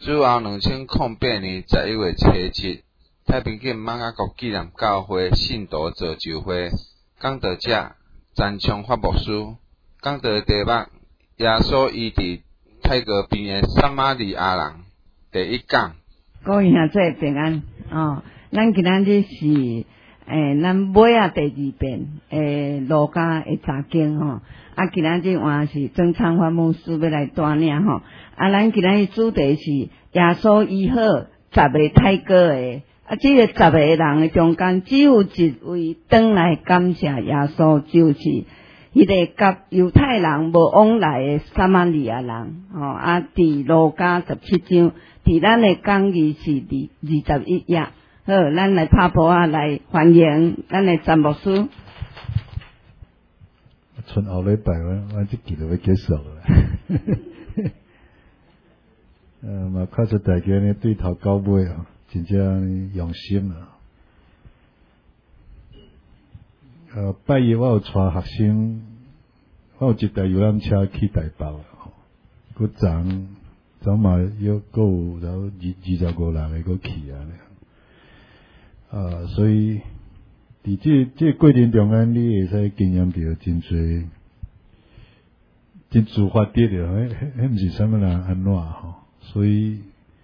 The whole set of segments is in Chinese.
主后2008年11月7日，太平间马雅国纪念教会信徒造就会讲道者詹昌发牧师讲道题目：耶稣医治泰戈边的撒玛利亚人。第一讲。 各位兄弟平安哦，咱今仔日是咱尾第二遍路加的查经吼，今仔日换是曾昌发牧师要来带领吼，咱今仔日主题是耶稣医好10个泰戈的，这个10个人的中间只有一位转来感谢耶稣，就是迄个甲犹太人无往来的撒玛利亚人吼，伫路加17章，伫咱的讲义是第21页。好，咱来拍鼓来欢迎咱的詹牧师。 剩后礼拜我这期就要结束了。嘛看出大家呢对头到尾啊，真正用心啊。拜一我有带学生，我有一台游览车去台北啊，佮昨嘛有够然后25人个去啊，所以伫这过程中间，你会使经验到真侪真自发点的，迄毋是啥物人安怎吼，所以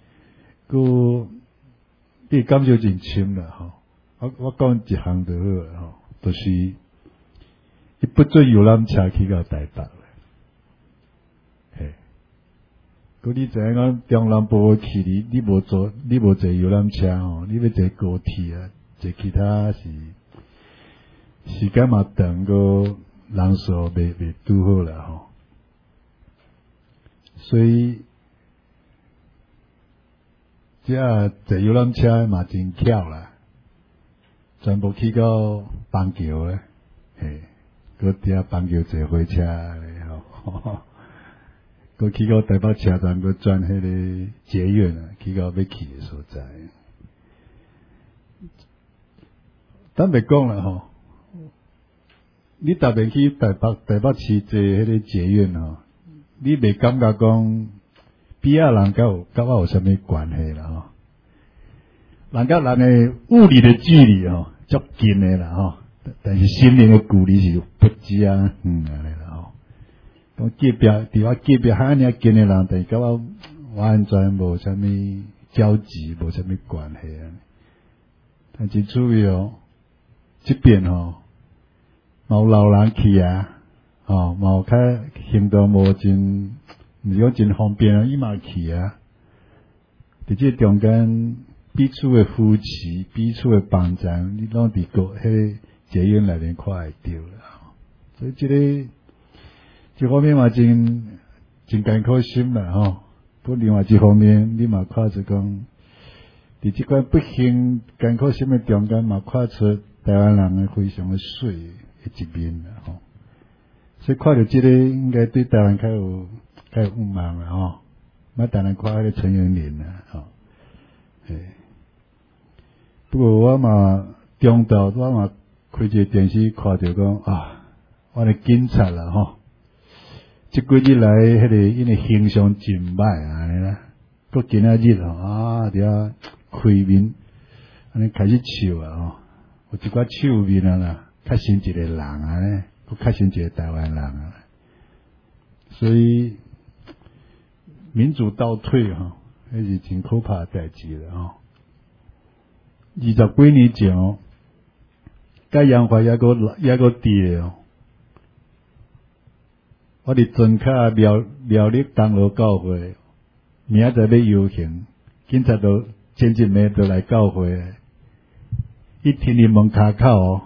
你感受真深啦吼。我讲一项就好啦吼，就是伊不做游览车去到台北咧，嘿。你知影讲中南部去你无坐游览车吼，你要坐高铁啊，坐其他时间嘛长，个人数未拄好啦吼。所以这坐游览车嘛真巧啦，全部去到邦桥咧，嘿，搁伫邦桥坐火车咧吼。佮去到台北车站，佮转迄个捷运啊，去到要去的所在。咱袂讲啦吼，你逐遍去台北市坐迄个捷运吼，你袂感觉讲边仔人甲我有啥物关系啦吼？人甲人的物理的距离吼，足近的啦吼，但是心灵的距离是不止啊安尼啦吼。我隔壁伫我隔壁遐尔近的人，但是甲我完全无啥物交集，无啥物关系啊。但真趣味哦，这边吼，有老人去啊，吼，嘛有较行动无真，毋是讲真方便啊，伊嘛去啊。伫这中间彼此的扶持，彼此的帮助，你拢伫个迄个捷运内面看会到啦。所以这方面嘛真艰苦心啦吼，不另外一方面，你嘛看出讲，伫这款不幸艰苦心的中间嘛，看出台湾人的非常的水的一面啦吼。所以看到这个，应该对台湾较有愿望啦吼。那当然看迄个陈元林啦吼，不过我嘛中昼我嘛开一个电视看到讲啊，我的警察啦吼。这几日来，迄个因为形象真歹安尼啦，搁今仔日吼伫遐开面，安尼开始笑啊吼，有一寡笑面啊啦，较像一个人安尼，搁较像一个台湾人啊。所以民主倒退吼，迄是真可怕的代志啦吼。20几年前哦，甲杨华抑搁伫哦。我伫庄卡苗栗东路教会，明仔载要游行，警察都前一暝都来教会，伊停伫门骹口，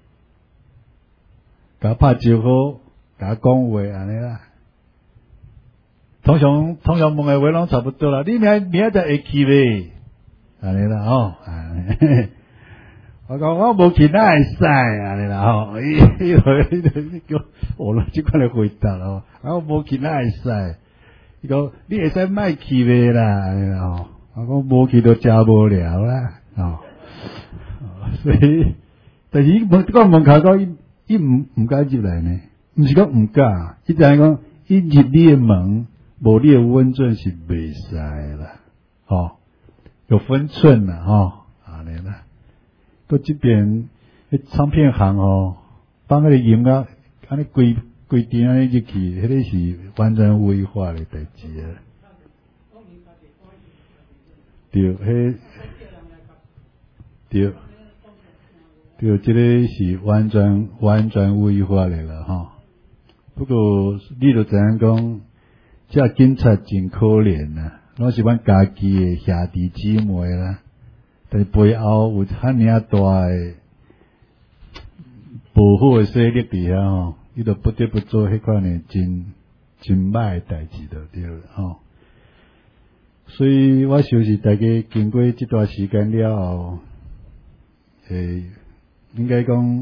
甲拍招呼，甲讲话安尼啦。通常问的话拢差不多啦，你明仔载会去袂？安尼啦吼，我讲我无去哪会使安尼啦吼，伊叫我了即款的回答咯，我无去哪会使？伊讲你会使莫去袂啦安尼啦吼，我讲无去都真无聊啦吼，所以但是伊门口讲伊唔敢入来呢，毋是讲唔敢，伊就係講伊入你的門，無你的溫準是袂使啦， 有分寸啦安尼啦。搁这边唱片行放迄个音乐，安尼规定安尼入去，迄个是完全违法的代志啊。对，对，这个是完全违法的啦不过你就知影讲，这警察真可怜啊，拢是阮家己的兄弟姊妹啦，但是背后有遐尔大的不好的势力伫遐伊就不得不做迄款的真歹的代志就对了所以我想是大家经过这段时间了后，应该讲，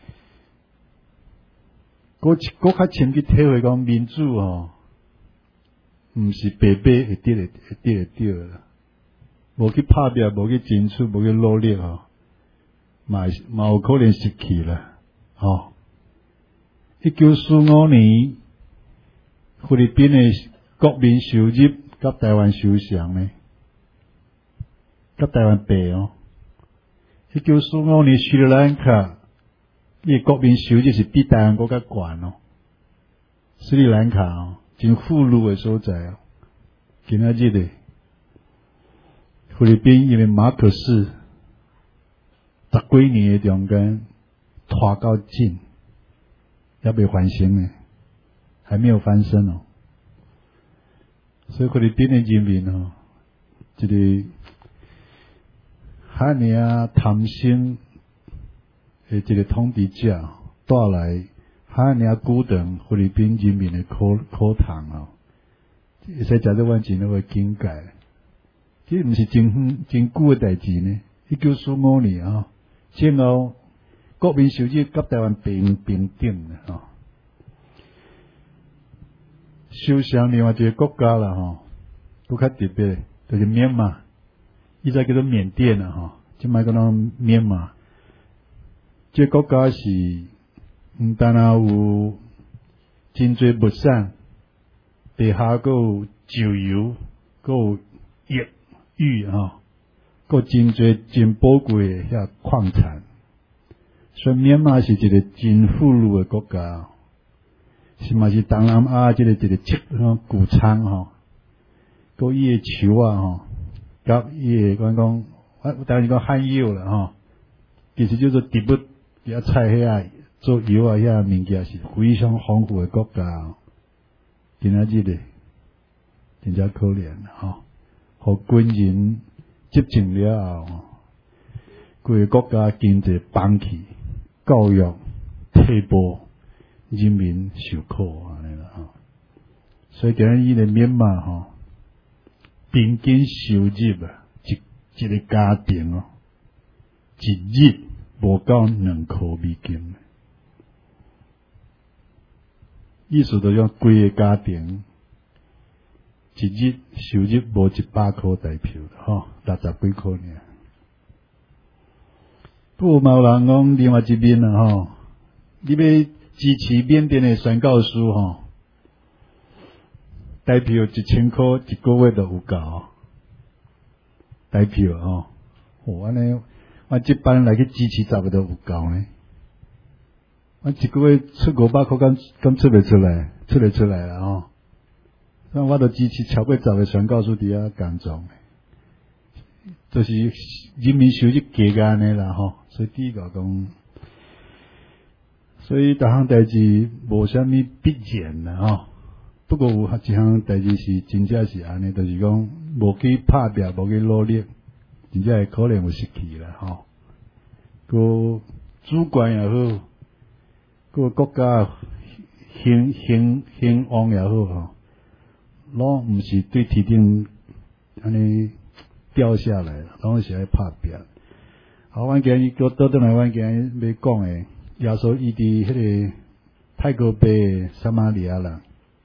搁较深去体会讲民主毋是白白会得啦，无去拍拼，无去争取，无去努力嘛有可能失去啦1945年，菲律宾的国民收入甲台湾收相呢，甲台湾比1945年斯里兰卡，伊的国民收入是比台湾国较悬斯里兰卡真富裕的所在今仔日的菲律宾因为马可斯10几年的中间拖到紧，也未翻身呢，还没有翻身所以菲律宾的人民一个遐尔贪心的一个统治者带来遐尔久长菲律宾人民的苦痛会使食到阮真好的境界，这毋是真久的代志呢。1945年战后国民收入甲台湾平等收上另外一个国家啦搁较特别，就是缅甸，以前叫做缅甸即摆叫做缅甸。这个国家是毋但有真侪物产，地下阁有石油，阁有玉阁真侪真宝贵的遐矿产。所以缅甸是一个真富裕的国家，是嘛是东南亚一个谷仓阁伊的树甲伊的讲，我当然讲旱药啦其实就是植物遐菜遐做油遐物件是非常丰富的国家今仔日的真正可怜互军人执政了后规个国家经济放弃，教育退步，人民受苦安尼啦所以今日伊个缅甸平均收入一个家庭一日无到2块美金，意思就讲规个家庭一日收入无100块台票60几块尔。不过嘛有人讲另外一面你要支持缅甸的宣教师台票1000块一个月都有够台票安尼我这班来去支持差不多有够呢。我一个月出500块，敢出袂出来？出得出来啦那我都支持超过10个宣教师伫遐工作，就是人民收入加安尼啦所以第一个讲，所以逐项代志无啥物必然啦不过有一项代志是真正是安尼，就是讲无去拍拼，无去努力，真正会可能有失去啦个主管也好，个国家兴旺也好拢毋是对天顶安尼掉下来，拢是爱拍拼。阮今日倒转来，阮今日要讲诶，耶稣伊伫迄个泰国北的撒玛利亚人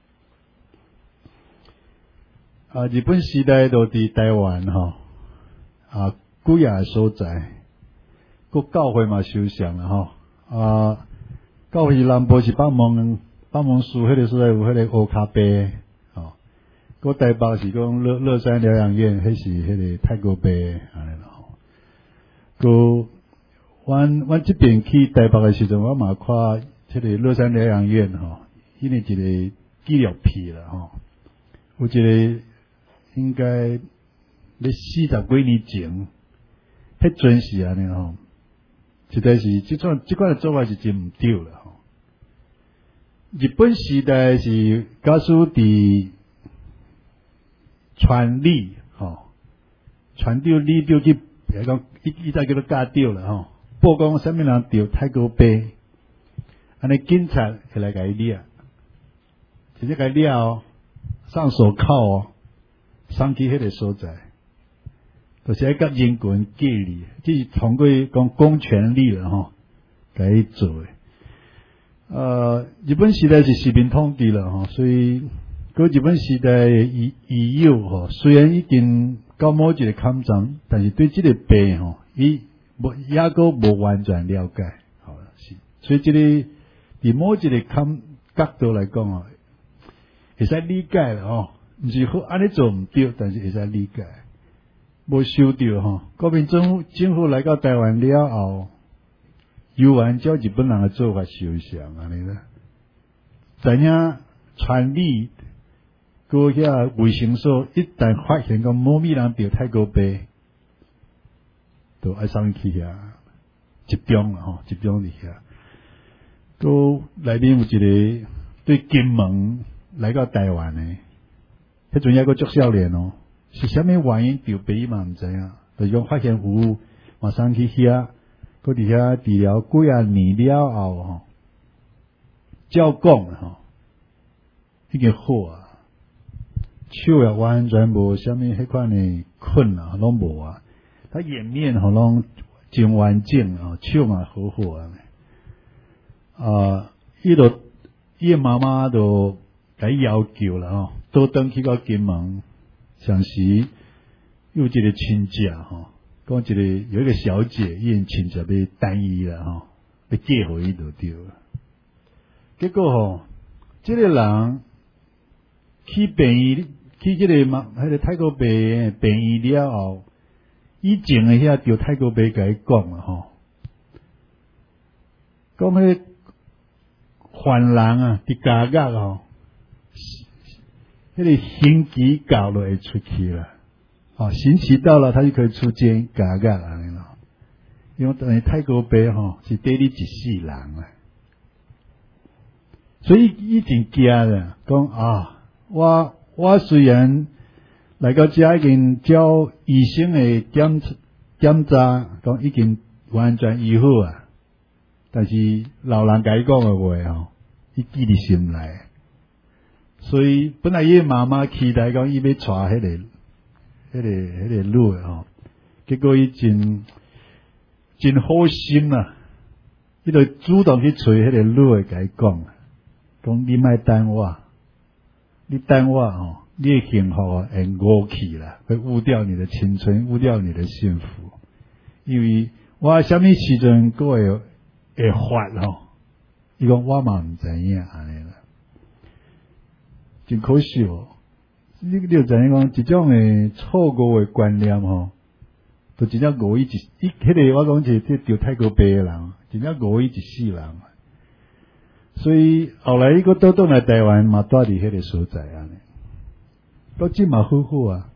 日本时代都伫台湾几啊所在，个教会嘛受伤啦教会南部是帮忙树迄个所在有迄个乌卡贝个台北是讲乐山疗养院，迄是迄个泰国杯安尼咯。个阮这边去台北的时阵，我嘛看迄个乐山疗养院吼，因为一个纪录片啦吼，有一个应该咧40几年前，迄阵是安尼吼，实在是即款的做法是真毋对啦吼。日本时代是假使伫传理吼，传掉理掉去，比如讲伊再叫做教掉啦吼，报讲啥物人掉泰国杯，安尼警察会来甲伊掠，直接甲伊掠哦，上手铐哦，送去迄个所在，就是爱甲人权隔离，即是通过讲公权力啦吼，甲伊做诶。日本时代是殖民统治啦吼，所以个日本时代诶遗友吼，虽然已经到某一个坎站，但是对即个病吼，伊抑个无完全了解，好是，所以即个伫某一个角度来讲哦，会使理解啦吼，毋是好安尼做毋对，但是会使理解。无收到吼，国民政府来到台湾了后。犹原照日本人的做法受伤安尼啦，知影传理个遐卫生所一旦发现讲某米人得泰国杯，就爱送去遐集中啦吼，集中伫遐。个内面有一个对金门来到台湾的，迄阵抑个足少年哦，是啥物原因得杯嘛毋知影，就讲发现有马上去遐。搁伫遐治疗几啊年了后吼，照讲吼，已经好啊，手也完全无啥物迄款的困啊，拢无啊。他颜面吼拢真完整啊，手嘛好啊。伊妈妈就甲伊要求啦吼，倒转去到金门，上时有一个亲戚吼。讲有一个小姐，伊因亲戚要等伊啦吼，要嫁互伊就对了。结果吼，这个人去病院，去这个迄个泰国病院了后，以前的遐着泰国病甲伊讲啦吼，讲迄犯人啊，伫家家吼，迄个刑期到了会出去啦。刑期到了，他就可以出监加个安尼咯。因为等于泰国杯吼是缀你一世人啊，所以伊真惊啦，讲我虽然来到遮已经照医生的检查，讲已经完全医好啊，但是老人甲伊讲的话吼，伊记伫心内，所以本来伊妈妈期待讲伊要带迄个女的吼，结果伊真好心啊，伊就主动去找迄个女的甲伊讲你莫等我，你等我吼，你的幸福啊会误去啦，会误掉你的青春，误掉你的幸福，因为我啥物时阵佫会发吼，伊讲我嘛毋知影安尼啦，真可惜哦。你就知影讲，一种诶错误诶观念吼，就真正误伊迄个我讲是着泰国病诶人，真正误伊一世人。所以后来伊个倒转来台湾嘛，住伫迄个所在安尼，到即嘛好啊。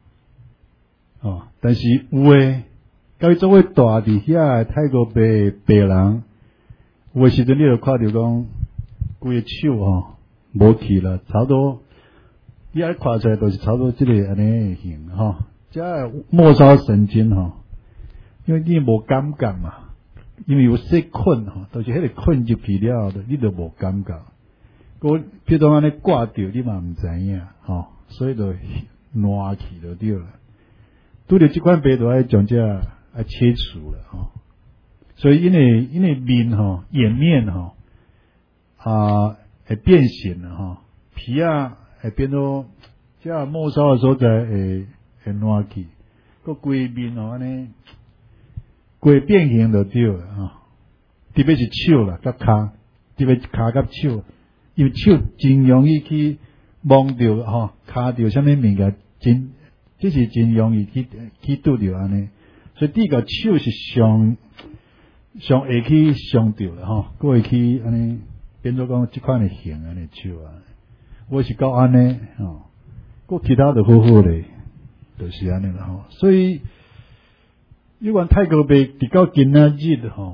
但是有诶，甲伊做伙住伫遐泰国病诶病人，有诶时阵你就看着讲，规个手吼无去啦，差不多。伊爱看出来都是差不多即个安尼型吼，这末梢神经吼，因为你无感觉嘛，因为有说困吼，就是迄个困入去了，你就无感觉。比如讲安尼挂着，你嘛毋知影吼，所以就烂去就对了。拄着即款病就爱将这爱切除了吼，所以因为面吼、颜面吼会变形了吼，皮啊。会变到这末梢的所在会烂去，个规面吼安尼，规变形就对了吼。特别是手啦，甲骹，特别骹甲手，因为手真容易去摸着吼，卡着啥物物件这是真容易去拄着安尼。所以第一个手是上会去伤着啦吼，佫会去安尼变做讲即款诶形安尼手啊，我是到安尼吼，佫其他就好好咧，就是安尼啦吼。所以有关泰国币直到今仔日吼，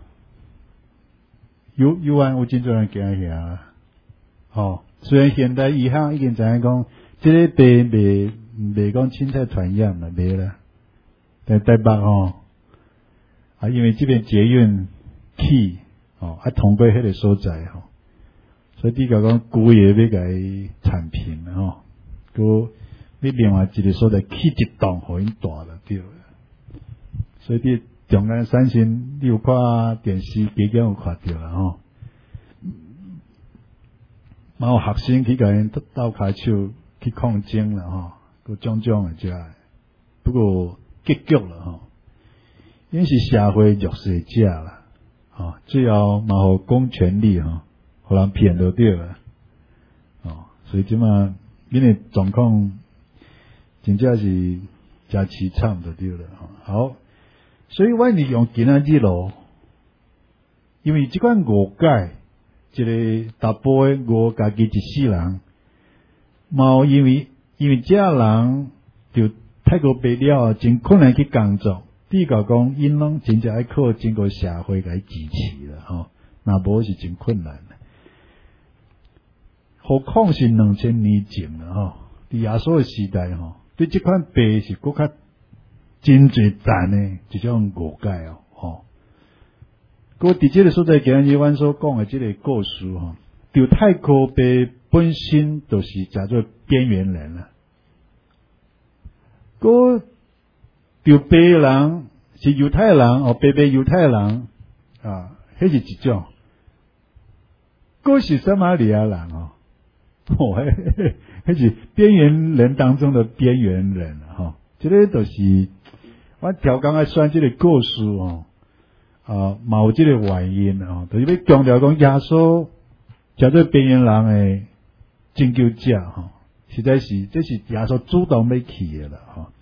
有安有真侪人惊遐啦，吼。虽然现代医学已经知影讲，即个病袂讲凊彩传染啦，袂啦。但台北吼，因为即边捷运起通过迄个所在吼，所以比较讲规个要甲伊铲平吼，佮你另外一个所在起一栋，互因大就对了。所以你中间三星，你有看电视，加减有看到啦吼。然后学生去甲因斗骹手去抗争啦吼，佮种种诶遮，不过结局啦吼，因是社会弱势者啦，最后嘛互公权力互人骗就对啦，所以即马因诶状况真正是真凄惨就对啦，好，所以我利用今仔日咯，因为即款误解。一个达波诶误家己一世人，嘛因为遮人就太过白了，真困难去工作。比较讲，因拢真正爱靠经过社会来支持啦，吼，若无是真困难的。何况是2000年前啦，吼，伫耶稣诶时代，吼，对即款病是搁较真侪赞诶一种误解吼。佮伫即个所在，今日阮所讲诶即个故事吼，就太科病本身就是叫做边缘人啦。佮就白人是犹太人白犹太人迄是一种。佮是撒玛利亚人迄是边缘人当中的边缘人即个就是我调工爱选即个故事嘛有即个原因就是要强调讲耶稣叫做边缘人诶拯救者实在是这是耶稣主动要去诶啦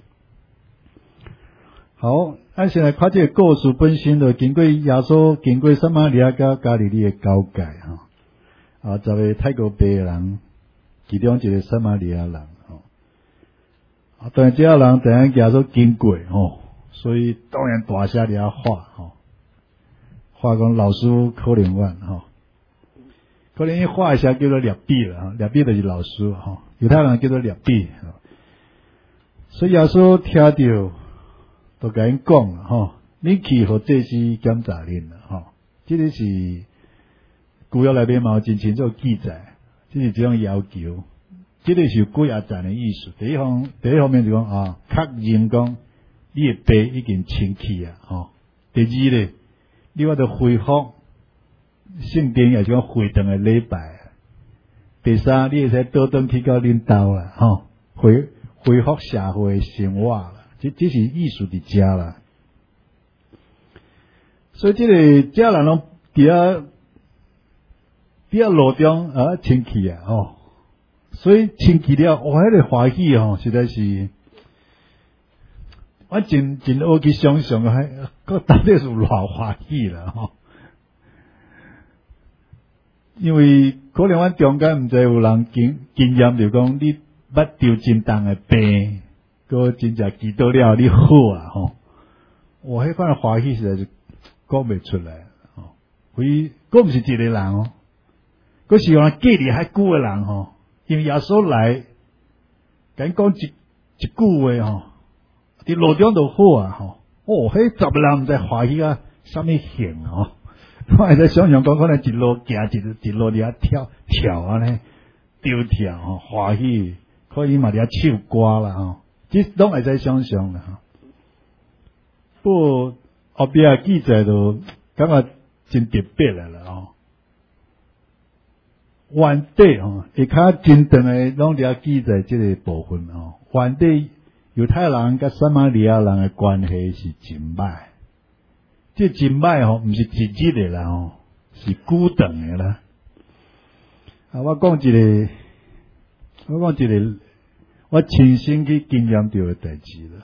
好，咱先来看这个故事本身就经过耶稣经过撒玛利亚甲加利利诶交界10个泰国病人其中一个撒玛利亚人当然这个人知影耶稣经过所以当然大声咧话讲老师可怜阮可能伊话一下叫做列比了列比就是老师犹太人叫做列比所以耶稣听到都甲因讲啦你去互祭司检查恁啦这个是旧约内面嘛有真清楚记载，这是这种要求，这个是有几啊赞的意思。第一方面就讲确认讲你的病已经清气啊第二咧，你话着恢复圣殿也是讲回堂的礼拜。第三，你会使倒转去到恁兜啦恢复社会生活啦。这是意思伫遮啦。所以这人拢伫路中清气所以清气了，迄个欢喜实在是我真好去想象到底是偌欢喜啦因为可能阮中间毋知有人经验就讲你捌着真重的病，佮真正祈祷了你好迄款欢喜实在是讲袂出来佮毋是一个人佮是人隔离遐久的人因为耶稣来甲因讲一句话伫路中就好迄10个人毋知欢喜啥物形我会使想象讲可能一路行一路伫遐跳安尼丢跳欢喜，可以嘛伫遐唱歌啦这拢会使想象啦不过后壁记载就感觉真特别啦原底下骹真长诶拢伫遐记载即个部分原底犹太人甲撒玛利亚人诶关系是真歹，这真歹毋是一日诶啦是久长诶啦我讲一我讲一个我亲身去经验到的代志啦。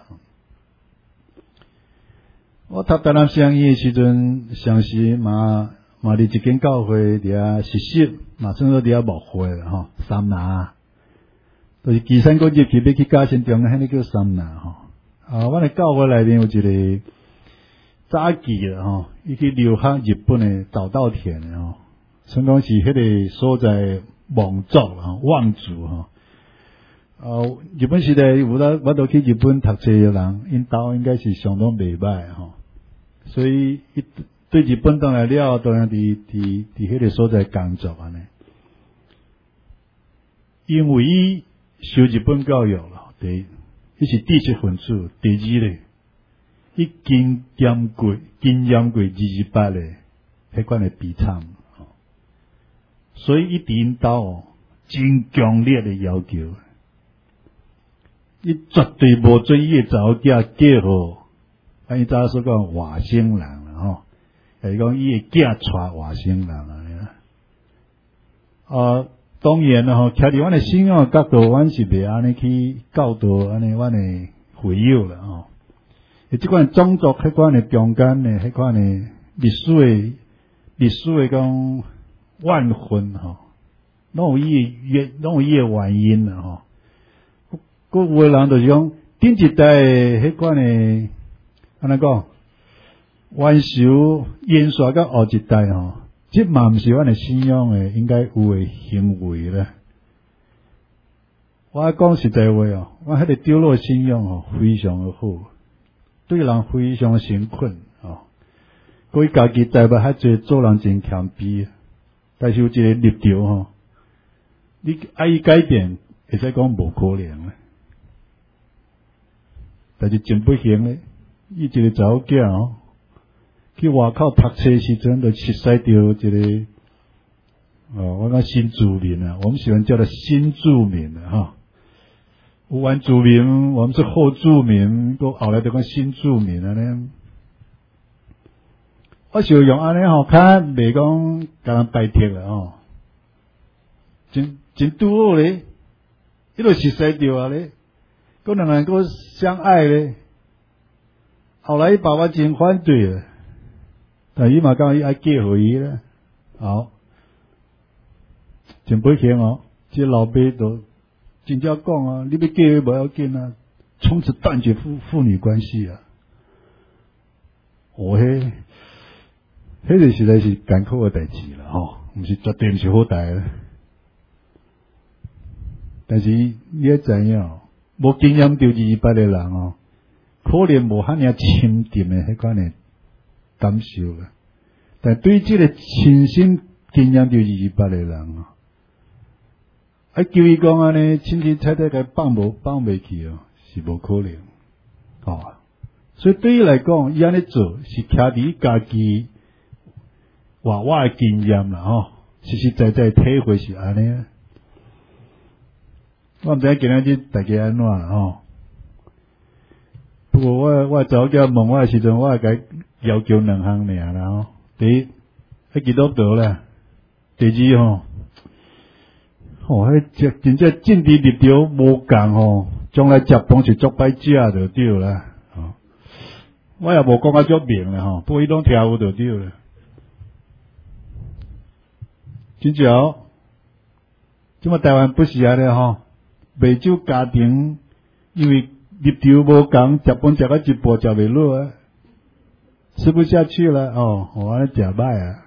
我读台南商医的时阵，上时嘛伫一间教会伫遐实习，嘛算做伫遐牧会啦吼，三拿，就是岐山国入去要去嘉信中，迄个叫三拿吼。阮的教会内面有一个早期啦吼，伊去留学日本的早稻田的吼，算讲是迄个所在望族啦，望族吼。日本时代我都去日本读册的人，因兜应该是相当袂歹吼，所以伊对日本倒来了，当然伫迄个所在工作安尼。因为伊受日本教育啦，第一，伊是知识分子；第二咧，伊经验过228咧迄款的比惨，所以伊伫因兜真强烈的要求。伊绝对无做伊的查某囝嫁互，伊早说讲外省人啦吼，是讲伊的囝娶外省人安尼啦。当然啦吼，徛伫阮的信仰的角度，阮是袂安尼去教导安尼阮的会友啦吼。即款种族迄款的中间的迄款的历史的讲怨恨吼，拢有伊的原因啦吼。有的人就是讲，顶一代的迄款的，安怎讲，冤仇延续到后一代吼，即嘛毋是阮的信仰的应该有的行为咧。我讲实在话我迄个丢落信仰非常的好，对人非常诚恳伊家己台北较济做人真谦卑，但是有一个立场你爱伊改变，会使讲无可能咧。但是真不幸咧，伊一个查某囝去外口读册时阵，就熟悉到一个我讲新住民啊，我们喜欢叫他新住民啊有原住民，我们是后住民，后来就讲新住民安尼。我想用安尼较袂讲甲人代替啦真拄好咧，伊就熟悉着啊咧。两个人相爱咧，后来伊爸爸真反对咧，但伊嘛讲伊爱嫁互伊咧，好，真不幸这老爸都真正讲你要嫁伊无要紧啊，从此断绝父女关系啊。迄个实在是艰苦的代志啦毋是绝对毋是好代啦。但是你要知影无经验到228的人可能无遐尔深沉的迄款的感受啦。但对这个亲身经验到228的人叫伊讲安尼，亲亲切切甲放袂去是无可能所以对伊来讲，伊安尼做是徛伫家己活的经验啦实实在在体会是安尼。我毋知今仔日大家安怎啦不过我查某囝问我的时阵，我会甲要求2项尔啦第一，基督徒啦；第二迄真正政治立场无共将来食饭是足歹食就对啦我也无讲啊足明啦不过伊拢听有就对啦。真正即么台湾不是安尼卖酒家庭因为立场无共，食饭食到一步食袂落吃不下去了安尼食歹啊。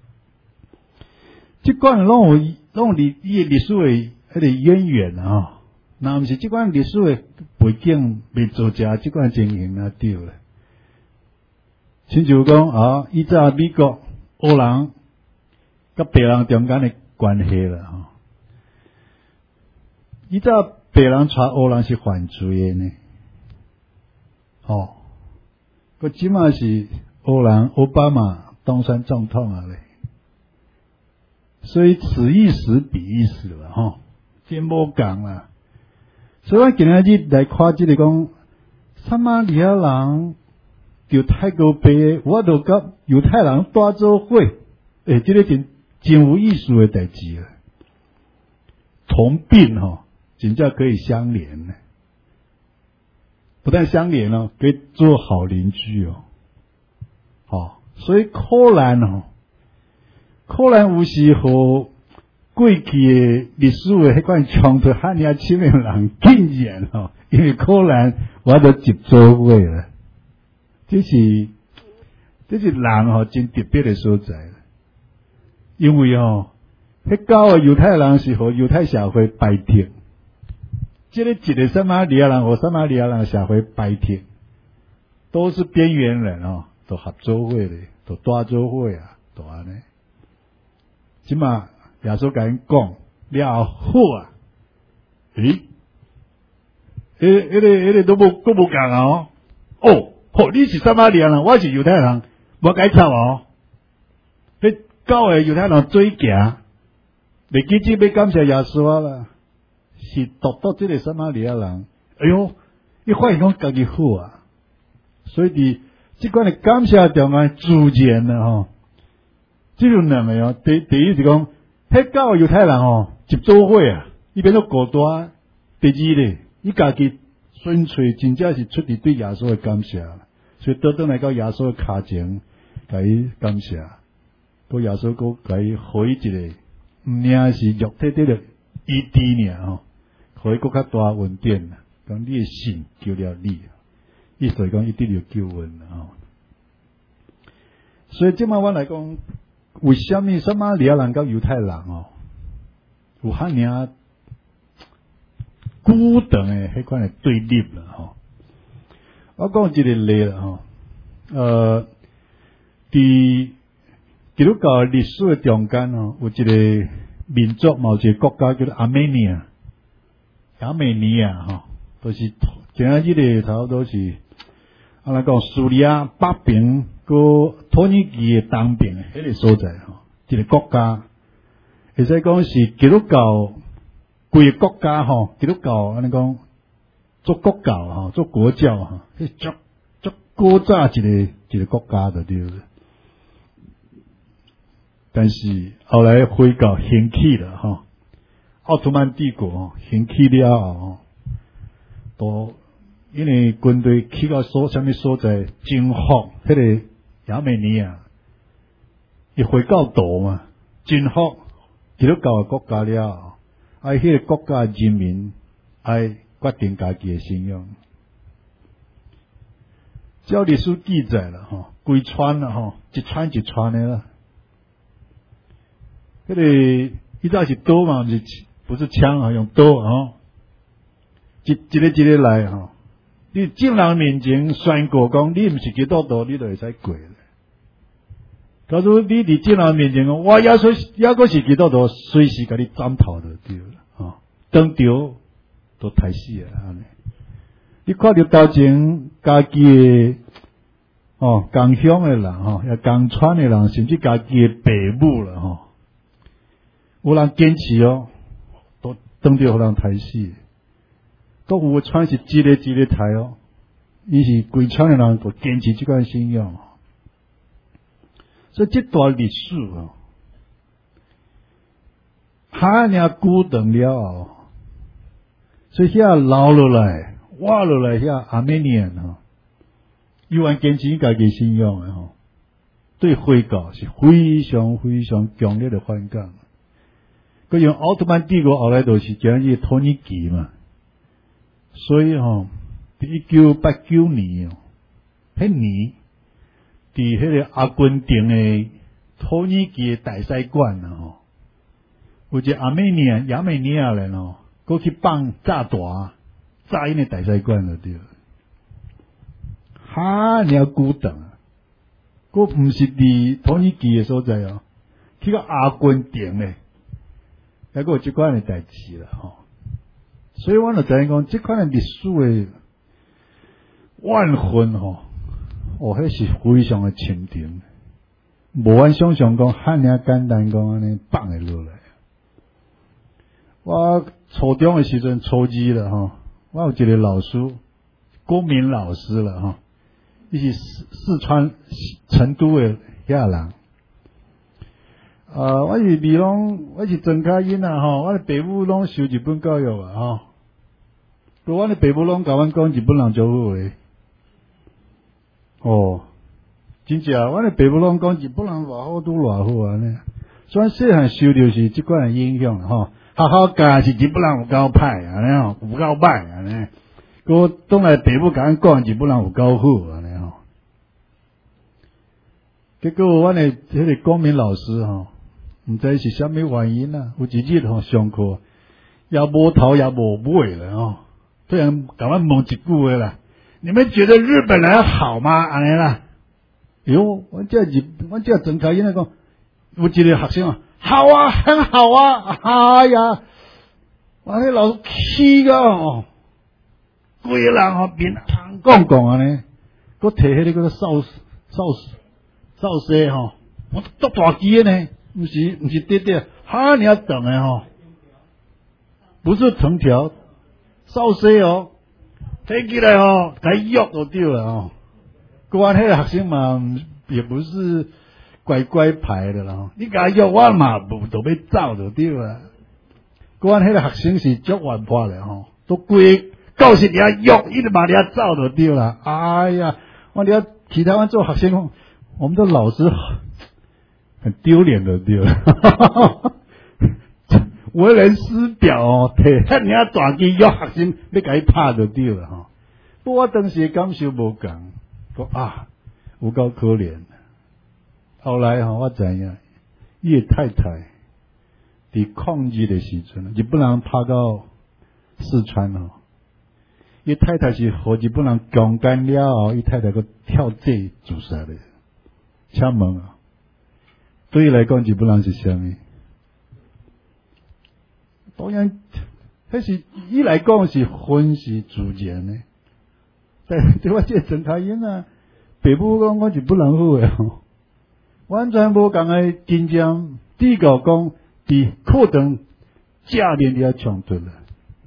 即款拢有伊的历史的迄个渊源若毋是即款历史的背景袂做食即款情形对咧。亲像讲以早美国黑人甲白人中间的关系啦以早白人娶黑人是犯罪的呢即马是黑人奥巴马当选总统咧，所以此一时彼一时啦真无共啦。所以我今仔日来看即个讲撒玛利亚人着太高杯，我着甲犹太人带做伙即个真有意思的代志同病真正可以相连呢。不但相连哦，可以做好邻居哦。所以可能有时候过去的历史的迄款冲突，汉人亲的人竟然因为可能我都接做伙了，这是人真特别的所在。因为迄九个犹太人是和犹太社会排斥，这个一个撒玛利亚人和撒玛利亚人社会排斥，都是边缘人都合作伙的，都大做伙啊，都安尼。即马耶稣甲因讲了好啊，迄个都无共啊你是撒玛利亚人，我是犹太人，无该插迄9个犹太人做行，袂记只要感谢耶稣啦，是独这个撒玛利亚人，伊发现讲家己好啊，所以伫即款的感谢中啊，自然的即种两个第一是讲，迄9个犹太人一做伙啊，伊变做孤单。第二咧，伊家己纯粹真正是出于对耶稣的感谢，所以倒转来到耶稣的脚前，甲伊感谢，个耶稣个甲伊互伊一个，毋领是肉体得了医治尔互伊更较大恩典，讲你的信救了你，意思讲伊得了救恩所以即摆我来讲，为什么撒玛利亚人甲犹太人有遐尔久长的迄款的对立啦我讲一个例啦伫基督教历史的中间有一个民族有一个国家叫做亚美尼亚就是今仔日的差不多是来讲叙利亚北边个土耳其的东边迄个所在一个国家，会使讲是基督教规个国家基督教安尼讲做国教做国教足古早一个国家就对了。但是后来回教兴起了奥图曼帝国兴起了都因为军队去到什么所在征服迄个亚美尼亚，伊回教徒嘛，征服基督教的国家了迄个国家人民爱决定家己的信仰。照历史记载了规川啦一川一川的啦。迄个伊早是刀嘛，不是枪用刀一个来你众人面前宣告讲你毋是基督徒，你就会使过咧。假如你伫众人面前讲我也阁是基督徒，随时甲你斩头就对了当场都刣死啊安尼。你看到头前家己的共乡的人也共村的人，甚至家己的爸母啦有人坚持都当着互人刣死。都有的村是一个刣伊是规村的人都坚持这款信仰所以这段历史遐尔久长了后，所以遐留落来活落来遐阿美尼亚伊完坚持家己信仰的对回教是非常非常强烈的反感。佮用奥特曼帝国后来就是讲伊土耳其嘛，所以1989年迄年伫迄个阿根廷的土耳其的大使馆有一个亚美尼亚人佮去放炸因的大使馆就对了。遐尔久长佮毋是伫土耳其的所在去到阿根廷咧，还佮有即款的代志啦所以我就知影讲，即款的历史的怨恨迄是非常的深沉，无法想象讲遐尔简单讲安尼放会落来。我初中的时阵，初二了我有一个老师，郭明老师了伊是四川成都的遐人。我是庄卡因我的爸母拢受日本教育佮阮的爸母拢甲阮讲日本人足好诶。哦，真正，阮的爸母拢讲日本人偌好拄偌好安尼。所以细汉受着是即款诶影响吼，学校教是日本人有够歹安尼吼，有够歹安尼。佮当来爸母甲阮讲日本人有够好安尼吼。结果阮的迄个公民老师吼，毋知是啥物原因啊，有一日吼上课也无头也无尾了吼，突然甲阮问一句话啦：你们觉得日本人好吗？安尼啦。哟，阮这郑凯英来讲，有一个学生啊，好啊，很好啊，哎呀，我迄老师气个吼，规个人吼面红讲安尼，佮摕迄个叫做扫帚吼，我足大支呢，毋是滴滴，哈尔长的吼，不是藤条，扫帚哦，摕起来吼，甲伊喐就对了吼。阮迄个学生嘛，也不是乖乖牌的啦，你甲伊喐我嘛无就要走就对了。阮迄个学生是足活泼的吼，都规教室遐喐，伊就嘛遐走就对了。哎呀，我遐其他阮做学生。我们的老师很丢脸的对了，为人师表哦，摕遐尔大支约学生要甲伊拍就对了吼。不过我当时感受无共，讲啊有够可怜。后来吼，我知影伊的太太伫抗日的时阵，日本人拍到四川吼，伊太太是互日本人强奸了后，伊太太个跳井自杀的。请问啊，对伊来讲，日本人是啥物？当然，迄是伊来讲是婚是自然的。对我这郑凯英啊，爸母讲我日本人好诶吼，完全无共诶真正比较讲伫课堂正面遐冲突啦。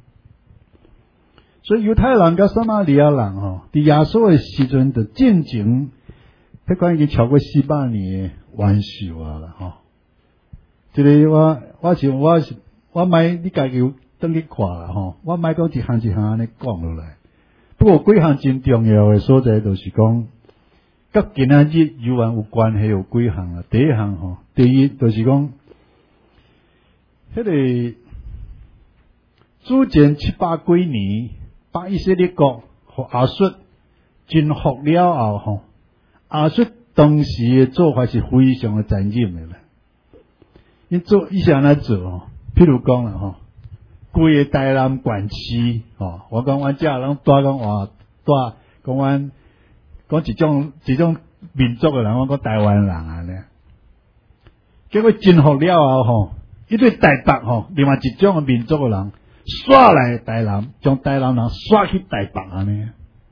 所以犹太人甲撒玛利亚人吼，伫耶稣诶时阵的进前。迄款已经超过400年元首啊啦吼，这个我卖你家己等去看啦吼，我卖讲一项一项安尼讲落来。不过几项真重要的所在，就是讲，甲今仔日犹原有关系有几项啊。第一项吼，第一就是讲，迄个主前700几年，把以色列国和亚述征服了后吼。亚述当时的做法是非常的残忍的啦，伊是安怎做吼？譬如讲啦吼，规个台南县市吼，我讲阮遮人住讲话住讲阮讲一种民族的人，我讲台湾人安尼。结果征服了后吼，伊对台北吼，另外一种的民族的人刷来台南，将台南人刷去台北安尼。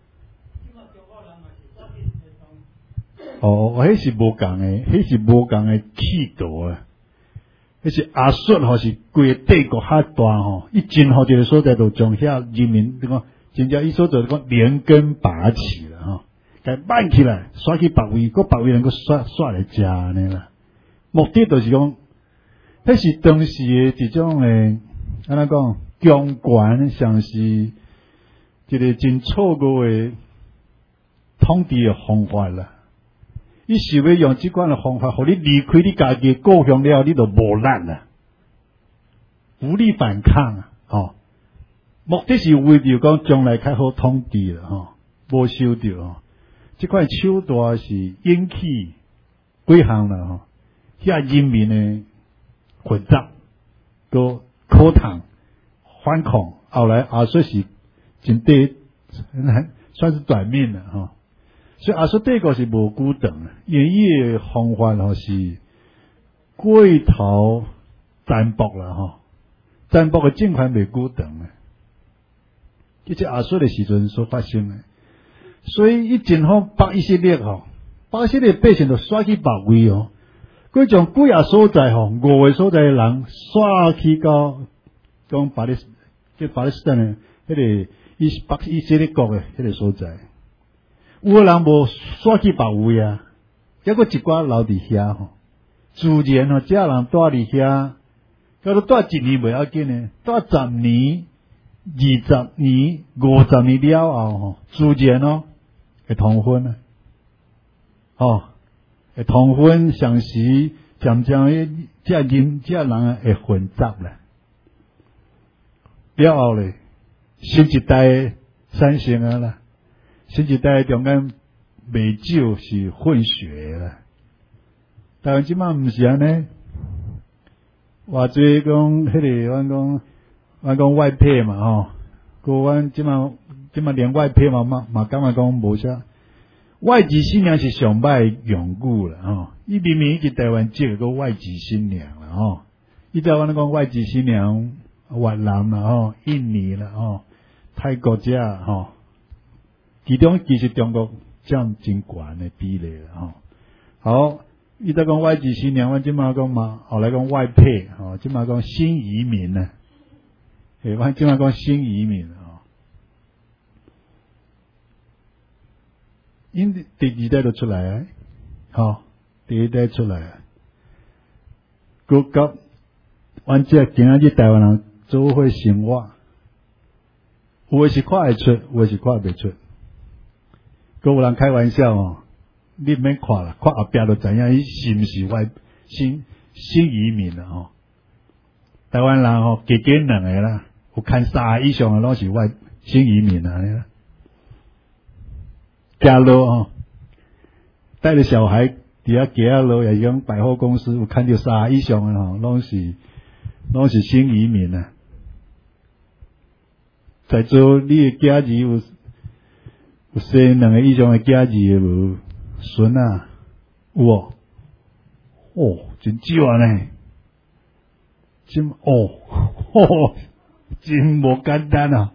哦，迄是无共诶，迄是无共诶气度啊！迄是亚述吼是规个帝国较大吼，伊征服一个所在，就将遐人民这个真正伊所做讲连根拔起了吼，甲挽起来，刷去别位，搁别位人搁刷来食安尼啦。目的就是讲，迄是当时诶一种诶，安怎讲强权，像是一个真错误诶统治诶方法啦。伊想要用即款的方法，互你离开你家己故乡了，你就无力啦，无力反抗啊！吼，目的是为着讲将来较好统治啦，吼，无受着吼。即款手段是引起几项啦，吼，遐人民的混杂，都可谈反抗，后来亚述是真对，算是短命了，吼。所以亚述帝国是无久长的，因为伊的方法吼是过头占卜啦吼，占卜的政权袂久长的，即是亚述的时阵所发生的。所以伊征服北以色列吼，北以色列百姓就刷去别位哦，佮从几啊所在吼，5个所在的人刷去到讲巴勒斯坦的迄个北以色列国的迄个所在。有个人无刷去别位啊，结果一寡留伫遐吼，自然吼，这人住伫遐，到住1年袂要紧呢，住10年， 20年、50年了后吼，自然哦会通婚啊，会通婚，相时渐渐这人会混杂啦。了后咧，新一代产生啊啦，新一代中间袂少是混血啦。台湾即摆毋是安尼，偌济讲迄个，阮讲外配嘛吼，阮即摆连外配嘛感觉讲无啥。外籍新娘是上歹用语啦吼，伊明明是台湾籍个外籍新娘啦吼，伊在阮讲外籍新娘越南啦吼，印尼啦吼，泰国遮吼，其实中国占真悬的比例啦吼。好，伊在讲外籍新娘，阮即马讲嘛，后来讲外配吼，即马讲新移民啊，阮即马讲新移民吼。因第二代就出来啊，第一代出来啊，佮阮这今仔日台湾人做伙生活，有的是看会出，有的是看袂出。佮有人开玩笑哦，你免看啦，看后壁就知影伊是毋是新移民啦吼。台湾人吼，加两个啦，有看3个以上的拢是新移民啊，安尼啦。家乐哦，带着小孩伫遐街仔路，也用百货公司有看到3个以上的吼，拢是新移民啊。在座你的家己有生2个以上的家己的无孙啊？有哦，真少啊呢，真无简单啊。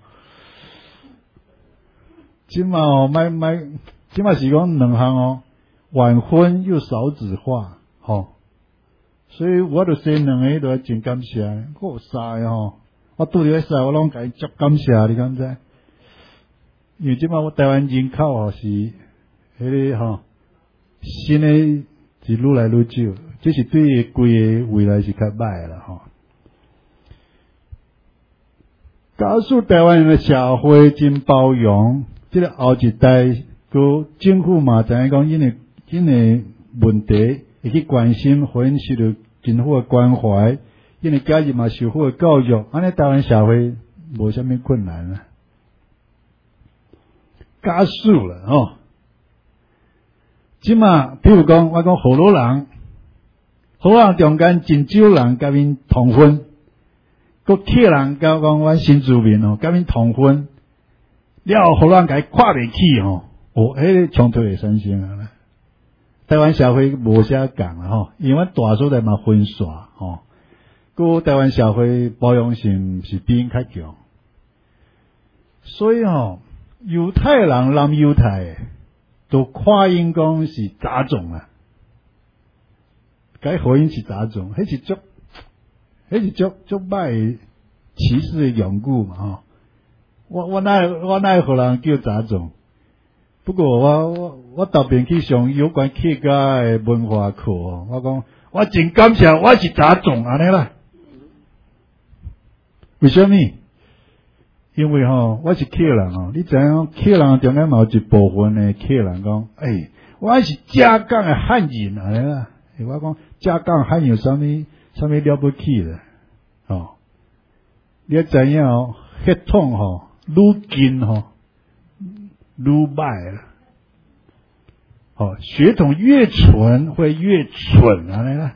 即嘛哦，即嘛是讲2项哦，晚婚又少子化，所以我著生2个，著真感谢。我有3个吼，我拄着迄3个，我拢甲伊足感谢，你敢知？因为即嘛我台湾人口哦是迄个吼，新的是愈来愈少，这是对规个未来是较歹啦吼。假使台湾人的社会真包容。即个后一代，佮政府嘛，知影讲，因为问题会去关心，互因受到真好的关怀，因为家己嘛受好的教育，安尼台湾社会无啥物困难啊。假使啦吼，即嘛，比如讲，我讲河洛人中间真少人甲因同婚，佮客人甲讲阮新住民哦，甲因同婚。了，互人甲伊看袂起吼，迄个冲突会产生啊啦。台湾社会无啥共啊吼，因为阮大所在嘛分散吼，佮台湾社会包容性是比因较强，所以吼，犹太人南犹太都看因讲是杂种啊，该互因是杂种，迄是足歹歧视的用语嘛吼。我哪互人叫杂种？不过我特别去上有关客家的文化课哦，我讲我真感谢我是杂种安尼啦。为什么？因为吼我是客人哦，你知影客人中间嘛有一部分的客人讲，我是正港的汉人安尼啦。我讲正港汉人有啥物了不起的？你知影哦，血统吼。愈近吼，愈歹啦。血统越纯会越蠢安尼啦。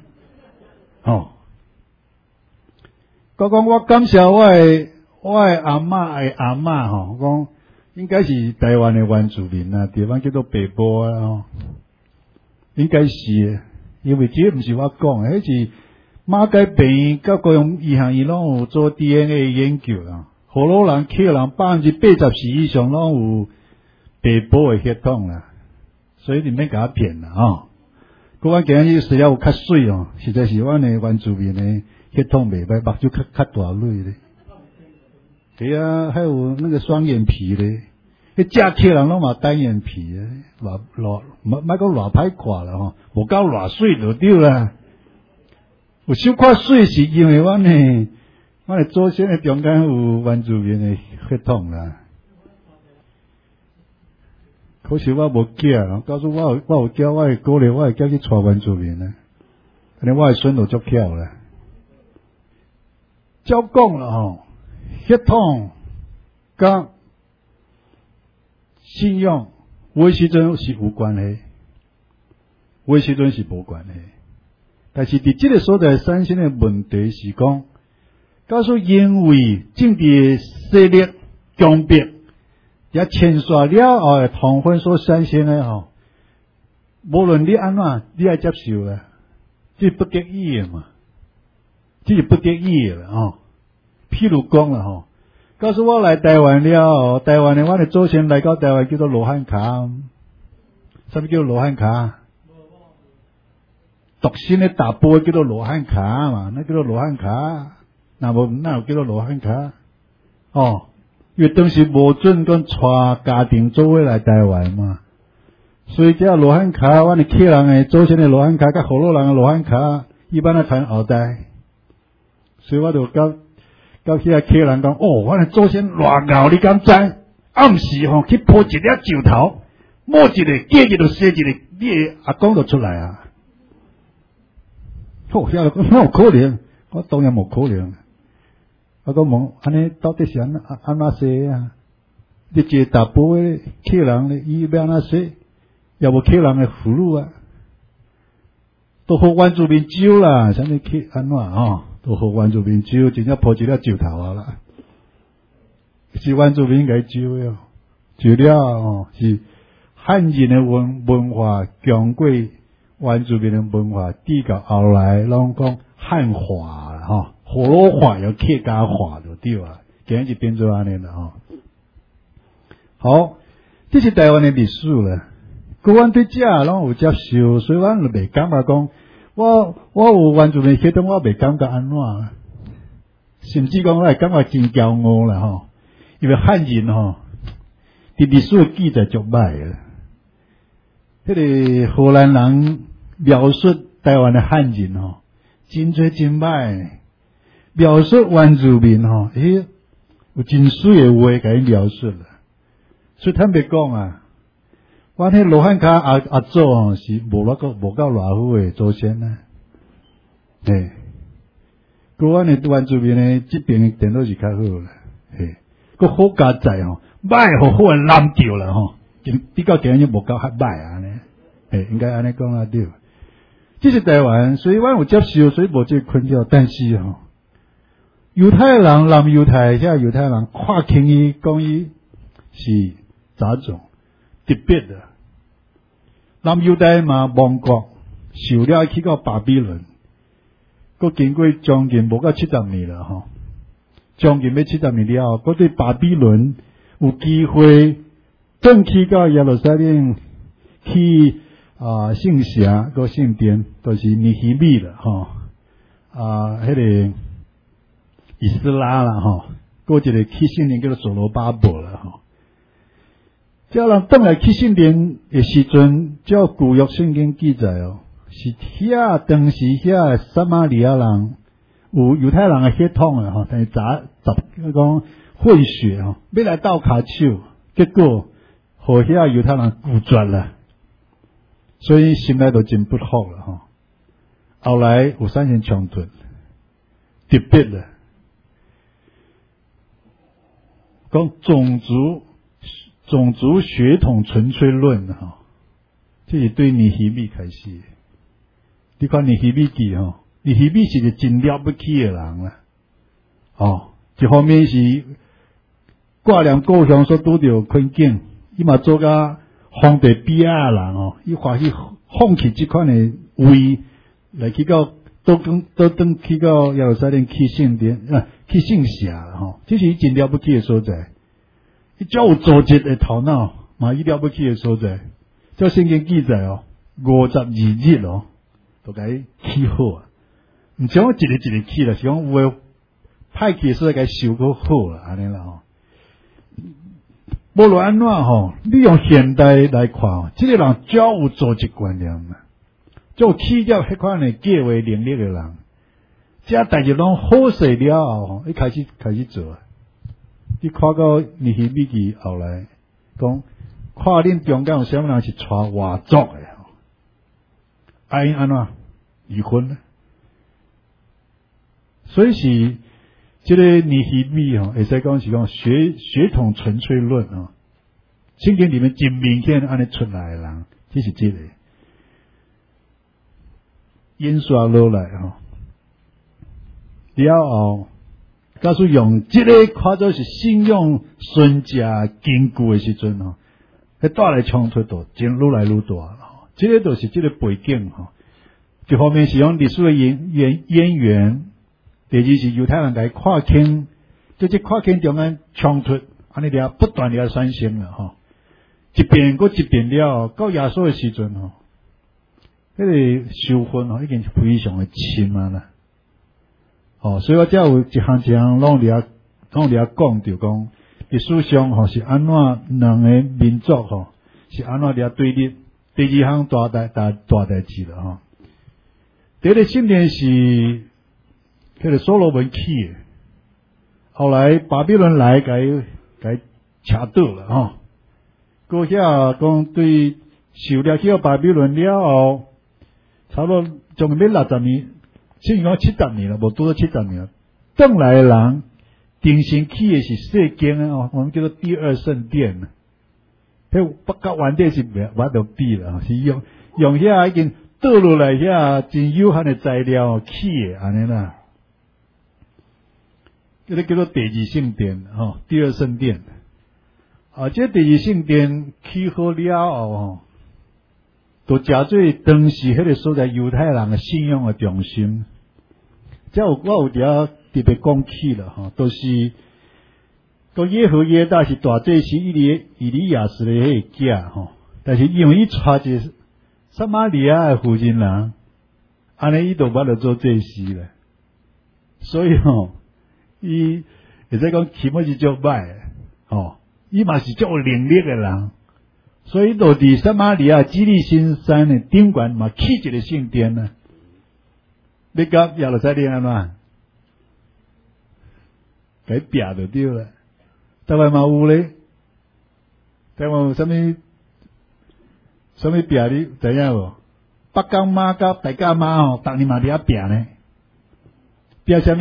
讲我感谢我的阿嬷的阿嬷吼，讲应该是台湾的原住民啊，地方叫做北部啊吼，应该是的，因为这毋是我讲的，迄是马街病甲各样医学院拢有做 DNA 研究啦。河洛人、客人84%以上拢有北部的血统啦，所以你免甲我骗啦吼。阮今日虽然有较水哦，实在是阮的原住民的血统袂歹，目睭较大蕊咧。对啊，还有那个双眼皮咧，迄正客人拢嘛单眼皮诶，莫讲偌歹看啦吼，无够偌水就对啦。有小可水是因为阮我哋祖先嘅中间有原住民嘅血统啦。可是我无囝，告诉我有囝，我会鼓励我会叫去带原住民咧。安尼我的孙就足巧啦。照讲啦吼，血统甲信仰，有的时阵是有关系，有的时阵是无关系。但是伫即个所在产生的问题是讲，假使因为政治势力强迫，也牵涉了后的同婚所产生的吼，无论你安怎，你要接受啦，这是不得已的嘛，这是不得已的啦吼。譬如讲啦吼，假使我来台湾了，台湾的我的祖先来到台湾叫做罗汉卡，什么叫罗汉卡？独身的大波叫做罗汉卡嘛，那叫做罗汉卡，那无那有叫做罗汉卡哦。因为当时无准讲带家庭做伙来台湾嘛，所以叫罗汉卡，阮的客人的祖先的罗汉卡，甲河洛人的罗汉卡，一般来传后代，所以我就甲迄个客人讲，哦，阮的祖先偌牛，你敢知？暗时吼去抱一粒石头，摸一个，隔日就生一个，你的阿公就出来啊！哦，遐个讲哪有可能？我当然无可能。我讲问，安尼到底是安怎说啊？你一个大波的客人咧，伊要安怎说？也无客人的俘虏啊，都互原住民招啦，啥物去安怎吼？都互原住民招，真正抱一粒石头啊啦！是原住民该招哟，招了哦，是汉人的文化强过原住民的文化，递到后来拢讲汉化啦吼。火罗化有客家化就对啊，今日就变做安尼啦吼。好，这是台湾的历史啦。各阮对这拢有接受，所以阮就袂感觉讲，我有原住民血统，我袂感觉安怎，甚至讲我会感觉真骄傲啦吼。因为汉人吼，伫历史的记载足歹诶。迄个荷兰人描述台湾的汉人吼，真侪真歹。描述原住民吼，有真水的话甲伊描述啦。所以坦白讲啊，阮迄罗汉卡阿祖吼是无够偌好诶祖先啊。嘿，个阮诶原住民诶这边诶电脑是较好啦。嘿，个好加载吼，歹互好人揽着啦吼，比较今日无够较歹安尼。嘿，应该安尼讲啊对。这是台湾，所以阮有接受，所以无这困扰，但是吼。犹太人南犹太遐犹太人看轻伊讲伊是杂种特别的，南犹太嘛亡国受了去到巴比伦，佮经过将近无到70年啦吼，将近要70年了后，佮对巴比伦有机会转去到耶路撒冷去圣城佮圣殿，就是尼希米啦吼迄个。以斯拉啦吼，过一个去圣殿叫做所罗巴伯啦吼。叫人倒来去圣殿的时阵，照旧约圣经记载哦，是遐当时遐撒玛利亚人有犹太人的血统的吼，但是讲混血吼，要来斗骹手，结果互遐犹太人拒绝了，所以心内就真不好了吼。后来有产生冲突，特别了。讲种族血统纯粹论哈，这是对尼希米开始。你看尼希米记吼，尼希米是一个真了不起的人啦。哦，一方面是挂念故乡所拄着困境，伊嘛做甲皇帝比亚的人哦，伊欢喜放弃这款的位来去到都登去到耶路撒冷去圣殿去圣城啦吼，这是伊真了不起的所在。伊只有组织的头脑，嘛伊了不起的所在。照圣经记载哦，52日哦，都甲伊起好啊。毋像我一个一个起啦，是讲有诶派去的所在甲伊修够好啦，安尼啦吼。无论安怎吼，你用现代来看哦，这个人只有组织观念嘛，只有企业迄款的计划能力的人。 这代志拢好势了后，伊开始做啊。你看到尼希米记后来讲，看恁中间有啥物人是带外族的，因安怎离婚呢？所以是这个尼希米会使讲是讲血统纯粹论圣经里面真明显安尼出来的人，这是这个演刷落来了后，假使用这个看作是信用纯正坚固的时阵迄带来冲突就真愈来愈大了。这个就是这个背景一方面是用历史的渊源，第二是犹太人来看轻，在这看轻中间冲突，安尼了不断了产生了一遍过一遍了，到耶稣的时阵迄个仇恨已经非常的深啦。所以我才有一项拢了讲着讲，历史上是安怎两个民族是安怎了对立。第二项大代志了第一个圣殿是迄个所罗门起的，后来巴比伦来给掐倒了过遐讲对受了去巴比伦了后，差不多将近要60年，甚至讲70年了，无拄到70年了。转来的人定神起的是世间我们叫做第二圣殿。迄北甲原底是无得比了，是用遐已经倒落来遐真有限的材料起的安尼啦。这个叫做第二圣殿第二圣殿。这第二圣殿起好了后都诚做当时迄个所在犹太人的信仰的中心。我有条特别讲起了都是。讲耶和耶大是大祭司以利亚斯的迄个囝但是因为伊带一个撒玛利亚的妇人人，安尼伊就捌着做祭司咧，所以伊会使讲起码是足歹的伊嘛是足有能力的人，所以就伫撒玛利亚基利新山的顶悬嘛起一个圣殿啊，要甲耶路撒冷安怎？该壁就对了。台湾嘛有咧，台湾有啥物壁你知影无？北港妈甲大甲妈逐年嘛伫遐壁呢，壁啥物？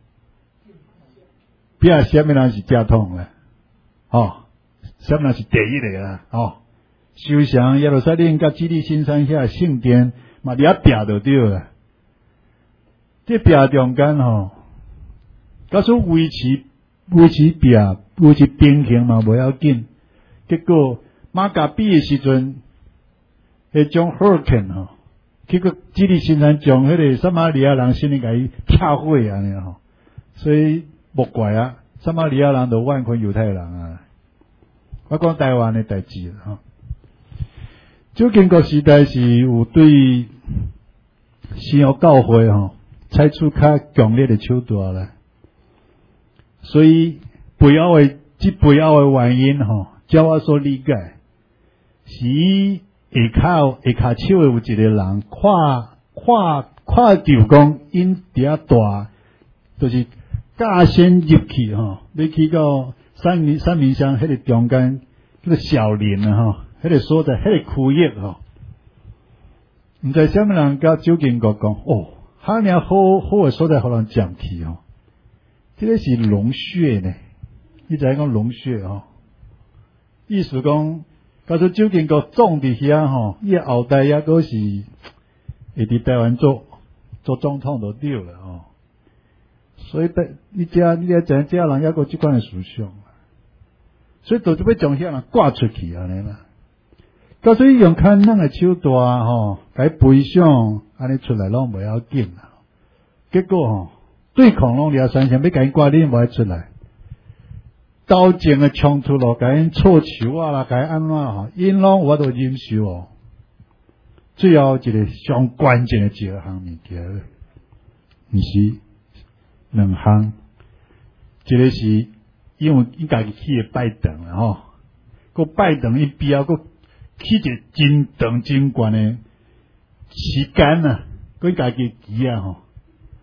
壁啥物人是正统咧？啥物人是第一个啦？受降耶路撒冷甲基利新山遐圣殿嘛伫遐壁就对了。这壁中间假使维持壁。维持平衡嘛无要紧，结果马加比的时阵，迄种 hurricane 结果基利新山将迄个撒玛利亚人先甲伊拆毁安尼所以莫怪撒玛利亚人就怨困犹太人我讲台湾的代志旧建国时代是有对新约教会采取较强烈的手段啦，所以。背后的原因照我所理解，是下骹手的有一个人看着讲因伫遐大，就是驾先入去要去到三明乡迄个中间迄个小林迄个所在迄个区域毋知啥物人甲周建国讲遐尔好的所在互人占去这个是龙穴呢。你知影讲龙穴意思讲，假如周建国种伫遐伊后代也阁是会伫台湾做总统就对了所以你知影这人也阁即款的思想，所以就要将遐人挂出去安尼啦。假如伊用较软的手段甲培养安尼出来拢袂要紧啦，结果对抗拢掠三项，要甲因挂你无爱出来。斗争的冲突甲因挫球啦，甲因安怎因拢有法度忍受最后一个上关键的一项物件，毋是两项，一个是因为伊家己去的拜登个拜登伊必要个去一个真长真悬的时间个家己期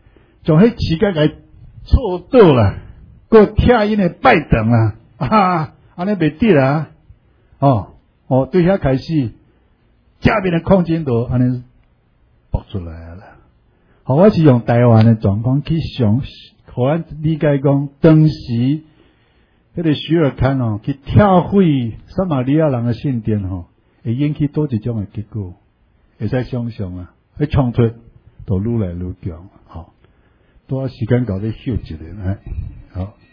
从迄时间来错倒啦，个听因的拜堂啦，安尼袂得啦，对遐开始，正面的空间度安尼爆出来啦。我是用台湾的状况去想，互咱理解讲，当时迄个许尔坎去跳毁撒玛利亚人的圣殿会引起多一种的结果，会使想象啊，迄冲突都愈来愈强。多时间搞咧休一下，好。